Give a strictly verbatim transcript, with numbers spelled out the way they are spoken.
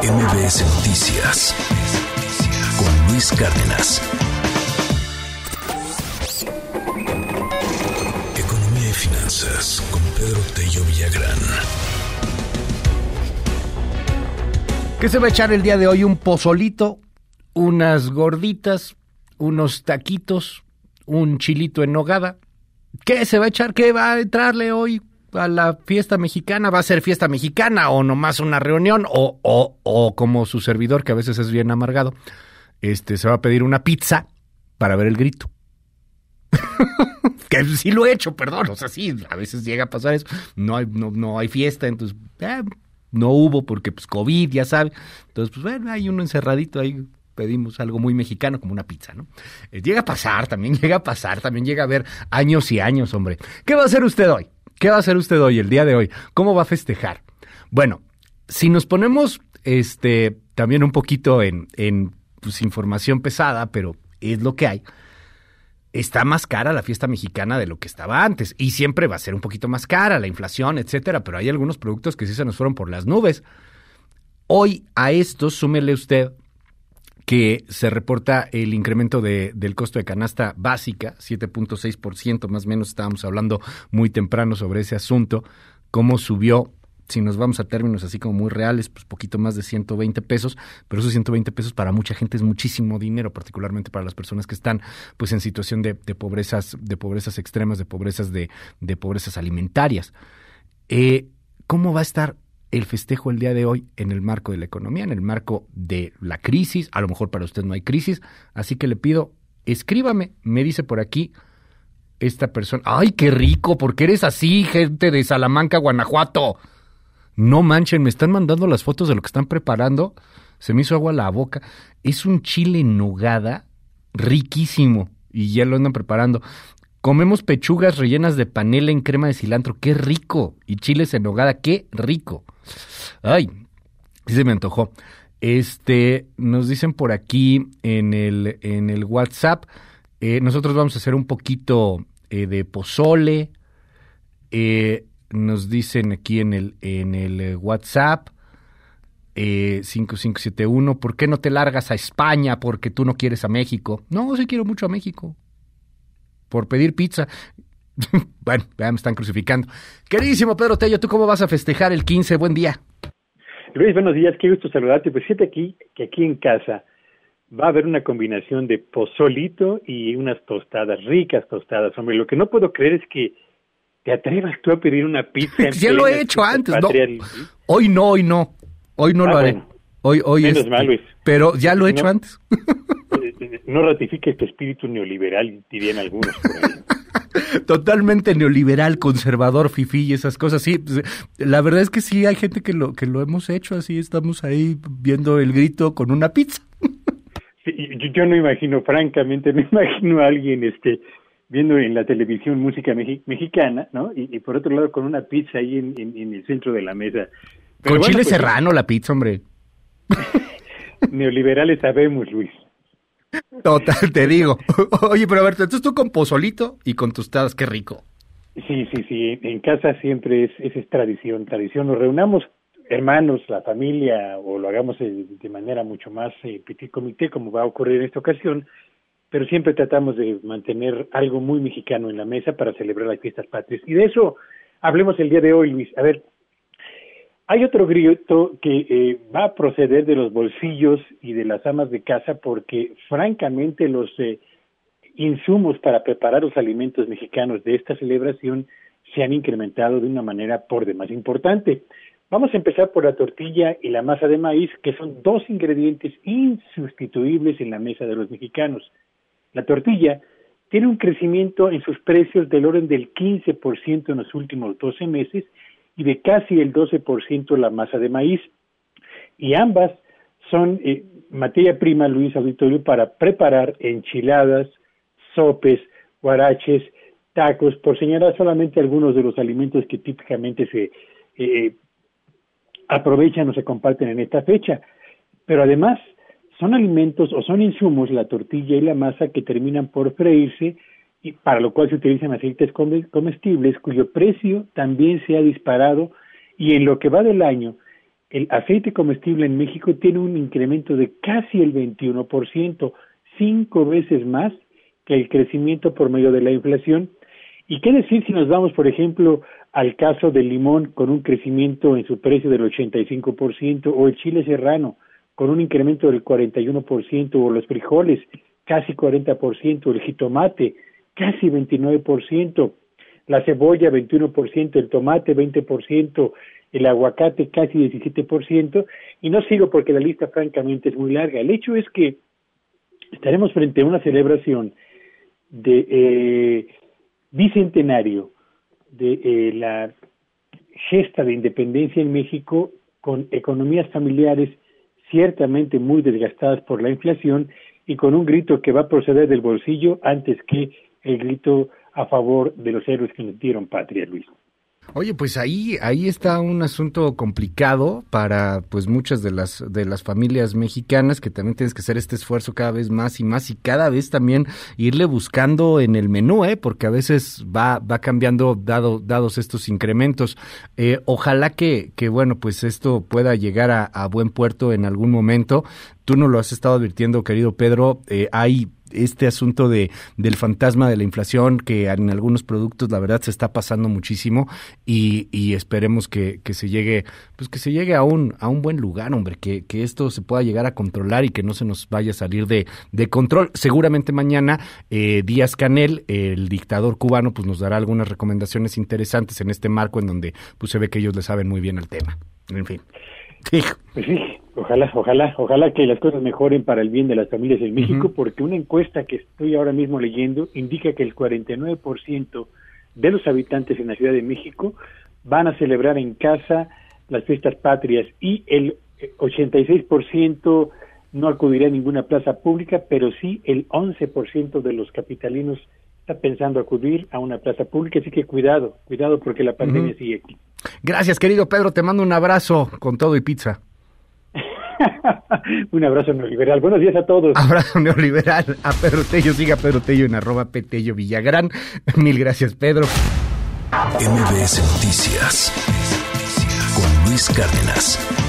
M B S Noticias con Luis Cárdenas. Economía y finanzas con Pedro Tello Villagrán. ¿Qué se va a echar el día de hoy? Un pozolito, unas gorditas, unos taquitos, un chilito en nogada. ¿Qué se va a echar? ¿Qué va a entrarle hoy a la fiesta mexicana? ¿Va a ser fiesta mexicana o nomás una reunión? O, o, o como su servidor, que a veces es bien amargado, este, se va a pedir una pizza para ver el grito. Que sí lo he hecho, perdón, o sea, sí, a veces llega a pasar eso. No hay, no, no hay fiesta, entonces eh, no hubo porque pues COVID, ya sabe. Entonces, pues bueno, hay uno encerradito ahí. Pedimos algo muy mexicano como una pizza, ¿no? Eh, llega a pasar, también llega a pasar, también llega a haber años y años, hombre. ¿Qué va a hacer usted hoy? ¿Qué va a hacer usted hoy, el día de hoy? ¿Cómo va a festejar? Bueno, si nos ponemos este también un poquito en, en pues, información pesada, pero es lo que hay, está más cara la fiesta mexicana de lo que estaba antes, y siempre va a ser un poquito más cara, la inflación, etcétera, pero hay algunos productos que sí se nos fueron por las nubes. Hoy a esto súmele usted que se reporta el incremento de, del costo de canasta básica, siete punto seis por ciento más o menos, estábamos hablando muy temprano sobre ese asunto, cómo subió, si nos vamos a términos así como muy reales, pues poquito más de ciento veinte pesos, pero esos ciento veinte pesos para mucha gente es muchísimo dinero, particularmente para las personas que están pues en situación de, de pobrezas, de pobrezas extremas, de pobrezas de, de pobrezas alimentarias. Eh, ¿Cómo va a estar el festejo el día de hoy en el marco de la economía, en el marco de la crisis? A lo mejor para usted no hay crisis, así que le pido, escríbame, me dice por aquí esta persona, ¡ay, qué rico! ¿Por qué eres así, gente de Salamanca, Guanajuato? No manchen, me están mandando las fotos de lo que están preparando, se me hizo agua la boca, es un chile en nogada riquísimo, y ya lo andan preparando. Comemos pechugas rellenas de panela en crema de cilantro, ¡qué rico! Y chiles en nogada, ¡qué rico! Ay, sí se me antojó. Este, nos dicen por aquí en el, en el WhatsApp, eh, nosotros vamos a hacer un poquito eh, de pozole. Eh, nos dicen aquí en el, en el WhatsApp, eh, cinco cinco siete uno, ¿por qué no te largas a España? Porque tú no quieres a México. No, sí quiero mucho a México. Por pedir pizza. Bueno, ya me están crucificando. Queridísimo Pedro Tello, ¿tú cómo vas a festejar el quince? Buen día. Luis, buenos días, qué gusto saludarte. Pues fíjate aquí, que aquí en casa va a haber una combinación de pozolito y unas tostadas, ricas tostadas. Hombre, lo que no puedo creer es que te atrevas tú a pedir una pizza. Ya lo he hecho antes, no. Hoy no, hoy no. Hoy no ah, lo haré. Bueno. Hoy, hoy Menos es, mal, Luis. Pero ya lo he no, hecho antes. No ratifiques tu espíritu neoliberal, dirían algunos por ahí. Totalmente neoliberal, conservador, fifí y esas cosas. Sí, la verdad es que sí hay gente que lo que lo hemos hecho así, estamos ahí viendo el grito con una pizza. Sí, yo, yo no imagino, francamente, no imagino a alguien este viendo en la televisión música mexi- mexicana, ¿no? Y, y por otro lado con una pizza ahí en, en, en el centro de la mesa. Pero con bueno, chile pues, serrano la pizza, hombre. Neoliberales sabemos, Luis. Total, te digo. Oye, pero a ver, entonces tú con pozolito y con tostadas, qué rico. Sí, sí, sí. En casa siempre es, es, es tradición, tradición. Nos reunamos hermanos, la familia, o lo hagamos de, de manera mucho más eh, petit comité, como va a ocurrir en esta ocasión, pero siempre tratamos de mantener algo muy mexicano en la mesa para celebrar las fiestas patrias. Y de eso hablemos el día de hoy, Luis. A ver, hay otro grito que eh, va a proceder de los bolsillos y de las amas de casa porque, francamente, los eh, insumos para preparar los alimentos mexicanos de esta celebración se han incrementado de una manera por demás importante. Vamos a empezar por la tortilla y la masa de maíz, que son dos ingredientes insustituibles en la mesa de los mexicanos. La tortilla tiene un crecimiento en sus precios del orden del quince por ciento en los últimos doce meses y de casi el doce por ciento la masa de maíz. Y ambas son eh, materia prima, Luis Auditorio, para preparar enchiladas, sopes, guaraches, tacos, por señalar solamente algunos de los alimentos que típicamente se eh, aprovechan o se comparten en esta fecha. Pero además son alimentos o son insumos, la tortilla y la masa, que terminan por freírse, y para lo cual se utilizan aceites comestibles, cuyo precio también se ha disparado, y en lo que va del año, el aceite comestible en México tiene un incremento de casi el veintiuno por ciento, cinco veces más que el crecimiento por medio de la inflación. ¿Y qué decir si nos vamos, por ejemplo, al caso del limón con un crecimiento en su precio del ochenta y cinco por ciento, o el chile serrano con un incremento del cuarenta y uno por ciento, o los frijoles casi cuarenta por ciento, el jitomate casi veintinueve por ciento, la cebolla veintiuno por ciento, el tomate veinte por ciento, el aguacate casi diecisiete por ciento, y no sigo porque la lista francamente es muy larga. El hecho es que estaremos frente a una celebración de eh, bicentenario de eh, la gesta de independencia en México, con economías familiares ciertamente muy desgastadas por la inflación y con un grito que va a proceder del bolsillo antes que el grito a favor de los héroes que nos dieron patria, Luis. Oye, pues ahí ahí está un asunto complicado para pues muchas de las de las familias mexicanas, que también tienes que hacer este esfuerzo cada vez más y más, y cada vez también irle buscando en el menú, eh, porque a veces va va cambiando dado dados estos incrementos. Eh, ojalá que que bueno, pues esto pueda llegar a, a buen puerto en algún momento. Tú nos lo has estado advirtiendo, querido Pedro, eh, hay este asunto de del fantasma de la inflación que en algunos productos la verdad se está pasando muchísimo, y, y esperemos que, que se llegue pues que se llegue a un a un buen lugar, hombre, que, que esto se pueda llegar a controlar y que no se nos vaya a salir de, de control. Seguramente mañana eh, Díaz Canel, el dictador cubano, pues nos dará algunas recomendaciones interesantes en este marco en donde pues se ve que ellos le saben muy bien al tema. En fin. Sí. Pues sí, ojalá, ojalá, ojalá que las cosas mejoren para el bien de las familias en México, uh-huh. porque una encuesta que estoy ahora mismo leyendo indica que el cuarenta y nueve por ciento de los habitantes en la Ciudad de México van a celebrar en casa las fiestas patrias, y el ochenta y seis por ciento no acudirá a ninguna plaza pública, pero sí el once por ciento de los capitalinos está pensando acudir a una plaza pública, así que cuidado, cuidado porque la pandemia uh-huh. sigue aquí. Gracias, querido Pedro, te mando un abrazo con todo y pizza. Un abrazo neoliberal. Buenos días a todos. Abrazo neoliberal a Pedro Tello. Siga Pedro Tello en arroba Petello Villagrán. Mil gracias, Pedro. M B S Noticias con Luis Cárdenas.